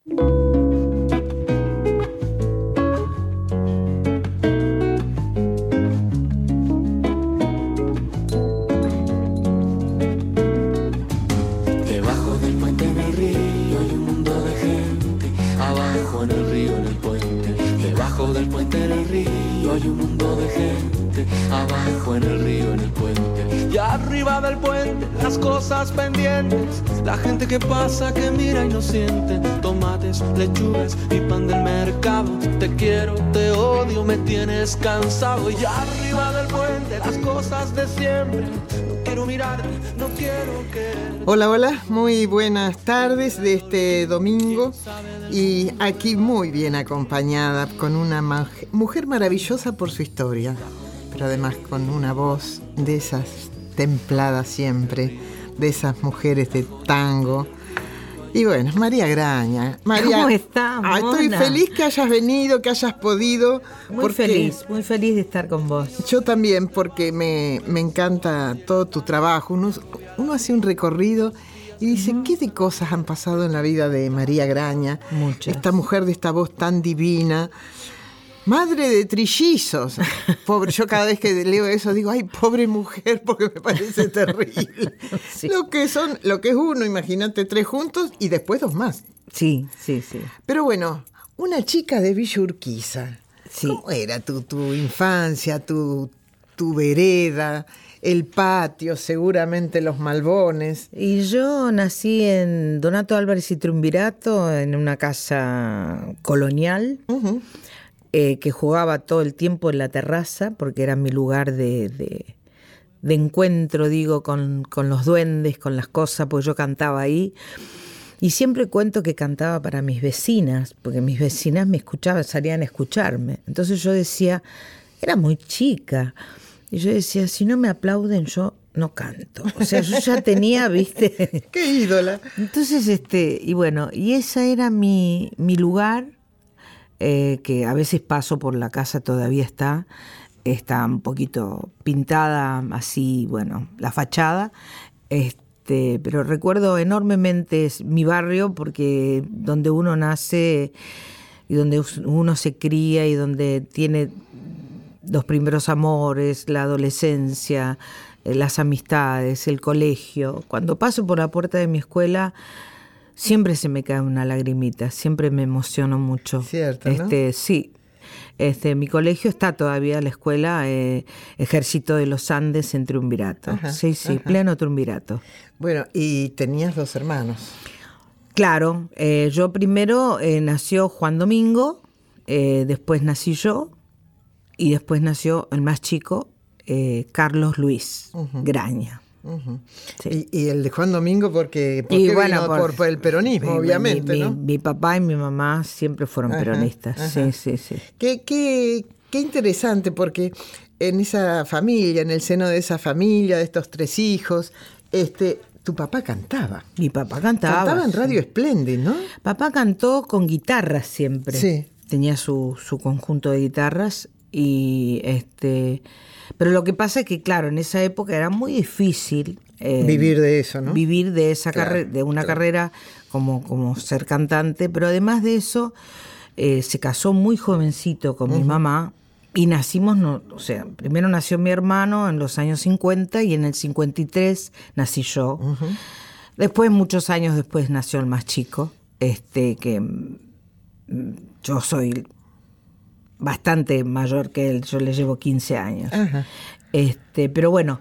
Debajo del puente en el río hay un mundo de gente. Abajo en el río, en el puente. Debajo del puente en el río hay un mundo de gente. Abajo en el río, en el puente. Y arriba del puente las cosas pendientes. La gente que pasa, que mira y no siente. Tomates, lechugas y pan del mercado. Te quiero, te odio, me tienes cansado. Y arriba del puente las cosas de siempre. No quiero mirarte, no quiero que... Hola, hola, muy buenas tardes de este domingo y aquí muy bien acompañada con una mujer maravillosa por su historia, pero además con una voz de esas templadas siempre, de esas mujeres de tango. Y bueno, María Graña. María, ¿cómo estás, Mona? Estoy feliz que hayas venido, que hayas podido. Muy feliz de estar con vos. Yo también, porque me encanta todo tu trabajo. Uno hace un recorrido y dice, ¿qué de cosas han pasado en la vida de María Graña? Muchas. Esta mujer de esta voz tan divina. Madre de trillizos. Pobre, yo cada vez que leo eso digo, ay, pobre mujer, porque me parece terrible. Sí. Lo que es uno, imagínate, 3 juntos y después 2 más. Sí. Pero bueno, una chica de Villa Urquiza. Sí. ¿Cómo era tu infancia, tu vereda, el patio, seguramente los malbones? Y yo nací en Donato Álvarez y Triunvirato, en una casa colonial. Uh-huh. Que jugaba todo el tiempo en la terraza, porque era mi lugar de encuentro, digo, con los duendes, con las cosas, porque yo cantaba ahí. Y siempre cuento que cantaba para mis vecinas, porque mis vecinas me escuchaban, salían a escucharme. Entonces yo decía, era muy chica, y yo decía, si no me aplauden, yo no canto. O sea, yo ya tenía, ¿viste? ¡Qué ídola! Entonces, y bueno, y ese era mi lugar. Que a veces paso por la casa, todavía está un poquito pintada así, bueno, la fachada, pero recuerdo enormemente mi barrio, porque donde uno nace y donde uno se cría y donde tiene los primeros amores, la adolescencia, las amistades, el colegio. Cuando paso por la puerta de mi escuela, siempre se me cae una lagrimita, siempre me emociono mucho. Cierto, ¿no? Sí. Mi colegio está todavía, la escuela Ejército de los Andes en Triunvirato. Ajá, Sí, ajá. pleno Triunvirato. Bueno, y tenías 2 hermanos. Claro, yo primero nació Juan Domingo, después nací yo, y después nació el más chico, Carlos Luis Graña. Uh-huh. Sí. Y el de Juan Domingo, porque bueno, vino por el peronismo, obviamente, ¿no? Mi papá y mi mamá siempre fueron peronistas. Ajá. Sí. Qué interesante, porque en esa familia, en el seno de esa familia, de estos 3 hijos, tu papá cantaba. Mi papá cantaba. Cantaba en Radio Splendid, ¿no? Papá cantó con guitarras siempre. Sí. Tenía su conjunto de guitarras y pero lo que pasa es que, claro, en esa época era muy difícil vivir de eso, ¿no? Vivir de esa Claro, carrera, de una carrera como ser cantante, pero además de eso se casó muy jovencito con mi mamá y nacimos, primero nació mi hermano en los años 50 y en el 53 nací yo. Después, muchos años después, nació el más chico, que yo soy bastante mayor que él, yo le llevo 15 años. Ajá. Pero bueno,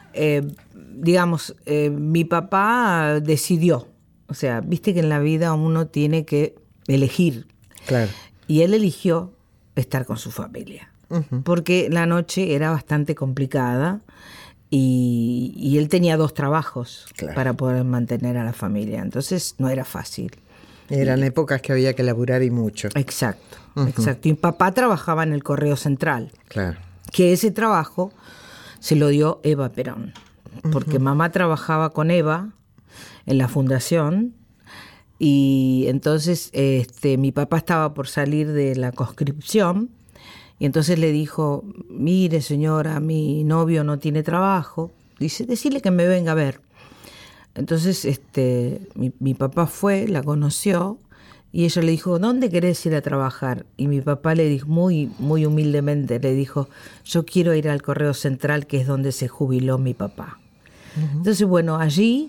digamos, mi papá decidió, o sea, viste que en la vida uno tiene que elegir. Claro. Y él eligió estar con su familia, porque la noche era bastante complicada y él tenía 2 trabajos para poder mantener a la familia, entonces no era fácil. Eran épocas que había que laburar y mucho. Exacto. Y mi papá trabajaba en el Correo Central. Claro. Que ese trabajo se lo dio Eva Perón. Porque mamá trabajaba con Eva en la fundación y entonces mi papá estaba por salir de la conscripción y entonces le dijo, mire señora, mi novio no tiene trabajo. Dice, decirle que me venga a ver. Entonces mi papá fue, la conoció Y ella le dijo, ¿dónde querés ir a trabajar? Y mi papá le dijo, muy, muy humildemente, le dijo, yo quiero ir al Correo Central, que es donde se jubiló mi papá. Entonces, bueno, allí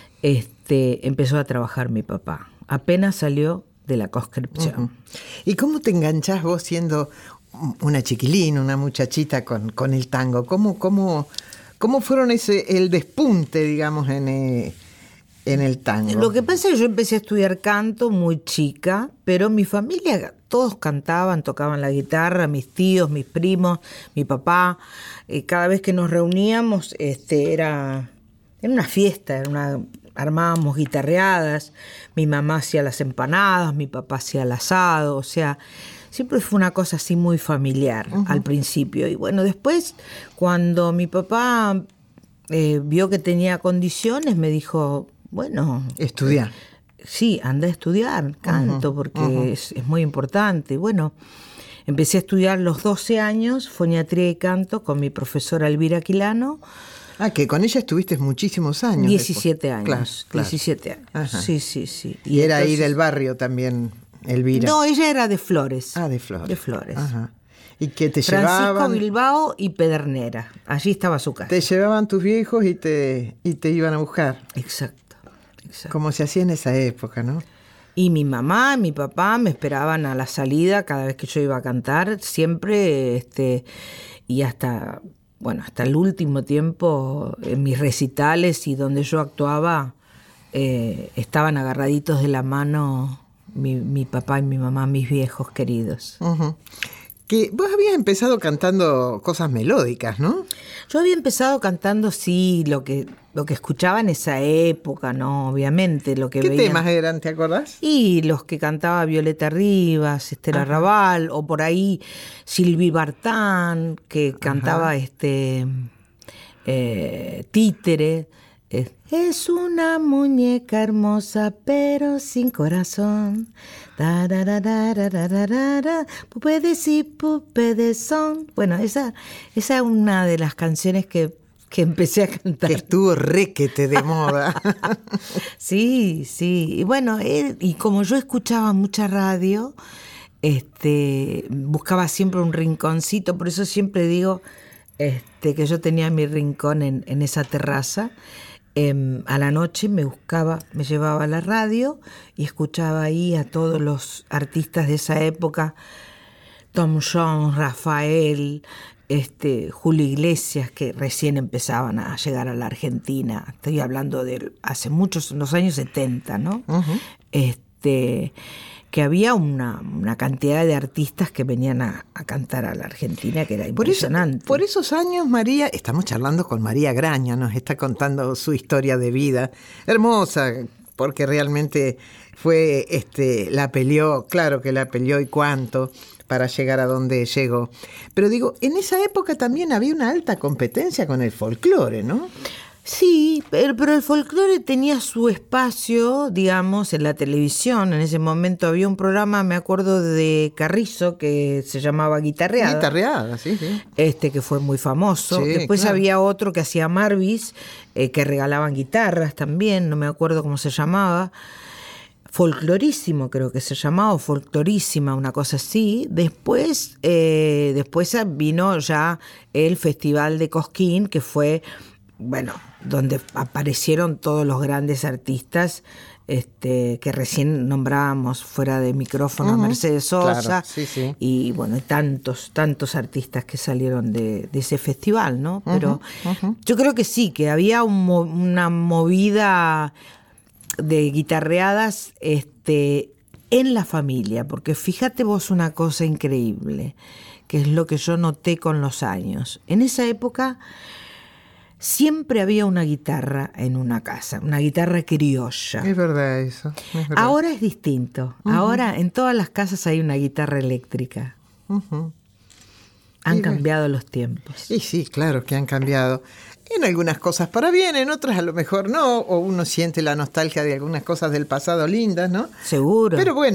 empezó a trabajar mi papá. Apenas salió de la conscripción. ¿Y cómo te enganchás vos siendo una chiquilina, una muchachita con el tango? ¿Cómo fueron el despunte, digamos, en el tango? Lo que pasa es que yo empecé a estudiar canto muy chica, pero mi familia, todos cantaban, tocaban la guitarra, mis tíos, mis primos, mi papá. Cada vez que nos reuníamos era una fiesta, armábamos guitarreadas, mi mamá hacía las empanadas, mi papá hacía el asado, o sea, siempre fue una cosa así muy familiar al principio. Y bueno, después cuando mi papá vio que tenía condiciones, me dijo, bueno... Estudiar. Sí, anda a estudiar canto porque es muy importante. Y bueno, empecé a estudiar los 12 años, foniatría y canto con mi profesora Elvira Aquilano. Ah, que con ella estuviste muchísimos años. 17 años. Claro. 17 años. Ajá. Sí. Y era entonces, ahí del barrio también, Elvira. No, ella era de Flores. Ah, de Flores. De Flores. Ajá. ¿Y qué te Francisco llevaban? Bilbao y Pedernera. Allí estaba su casa. Te llevaban tus viejos y te iban a buscar. Exacto. Como se hacía en esa época, ¿no? Y mi mamá y mi papá me esperaban a la salida cada vez que yo iba a cantar, siempre, y hasta el último tiempo, en mis recitales y donde yo actuaba, estaban agarraditos de la mano mi papá y mi mamá, mis viejos queridos. Que vos habías empezado cantando cosas melódicas, ¿no? Yo había empezado cantando, sí, lo que escuchaba en esa época, ¿no? Obviamente, lo que ¿Qué veía. temas eran, te acordás? Y los que cantaba Violeta Rivas, Esther Arrabal, o por ahí Silvi Bartán, que cantaba Títere. Es una muñeca hermosa, pero sin corazón. Pupedes y pupedes son. Bueno, esa es una de las canciones que empecé a cantar. Que estuvo requete de moda. Sí. Y bueno, y como yo escuchaba mucha radio, buscaba siempre un rinconcito, por eso siempre digo que yo tenía mi rincón en esa terraza. A la noche me llevaba a la radio y escuchaba ahí a todos los artistas de esa época, Tom Jones, Rafael, Julio Iglesias, que recién empezaban a llegar a la Argentina. Estoy hablando de hace muchos, los años 70, ¿no? Que había una cantidad de artistas que venían a cantar a la Argentina, que era impresionante. Por esos años, María, estamos charlando con María Graña, nos está contando su historia de vida, hermosa, porque realmente fue, la peleó y cuánto para llegar a donde llegó. Pero digo, en esa época también había una alta competencia con el folclore, ¿no? Sí, pero el folclore tenía su espacio, digamos, en la televisión. En ese momento había un programa, me acuerdo, de Carrizo, que se llamaba Guitarreada. Guitarreada, sí. Que fue muy famoso. Sí, después claro. había otro que hacía Marvis, que regalaban guitarras también, no me acuerdo cómo se llamaba. Folclorísimo creo que se llamaba, o Folclorísima, una cosa así. Después vino ya el Festival de Cosquín, que fue... Bueno, donde aparecieron todos los grandes artistas que recién nombrábamos fuera de micrófono, Mercedes Sosa, claro, sí. Y bueno, tantos artistas que salieron de ese festival, ¿no? Pero yo creo que sí, que había una movida de guitarreadas en la familia, porque fíjate vos una cosa increíble, que es lo que yo noté con los años. En esa época... siempre había una guitarra en una casa, una guitarra criolla. Es verdad eso. Es verdad. Ahora es distinto. Ahora en todas las casas hay una guitarra eléctrica. Han cambiado los tiempos. Y sí, claro que han cambiado. En algunas cosas para bien, en otras a lo mejor no, o uno siente la nostalgia de algunas cosas del pasado lindas, ¿no? Seguro. Pero bueno,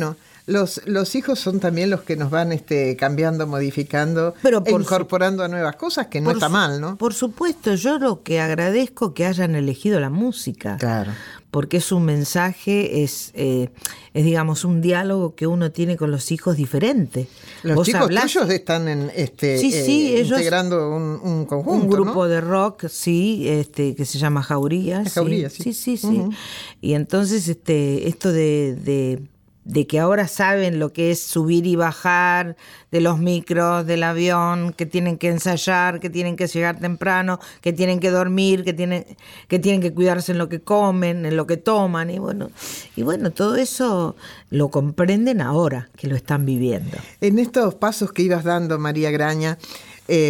los hijos son también los que nos van cambiando, modificando, incorporando a nuevas cosas, que no está mal, ¿no? Por supuesto, yo lo que agradezco que hayan elegido la música. Claro. Porque es un mensaje, es digamos un diálogo que uno tiene con los hijos diferente. Los chicos tuyos están ellos, integrando un conjunto, un grupo, ¿no? de rock, sí, que se llama Jauría. Jauría, sí. Uh-huh. Y entonces esto de que ahora saben lo que es subir y bajar de los micros, del avión, que tienen que ensayar, que tienen que llegar temprano, que tienen que dormir, que tienen que cuidarse en lo que comen, en lo que toman, y bueno, todo eso lo comprenden ahora que lo están viviendo. En estos pasos que ibas dando, María Graña,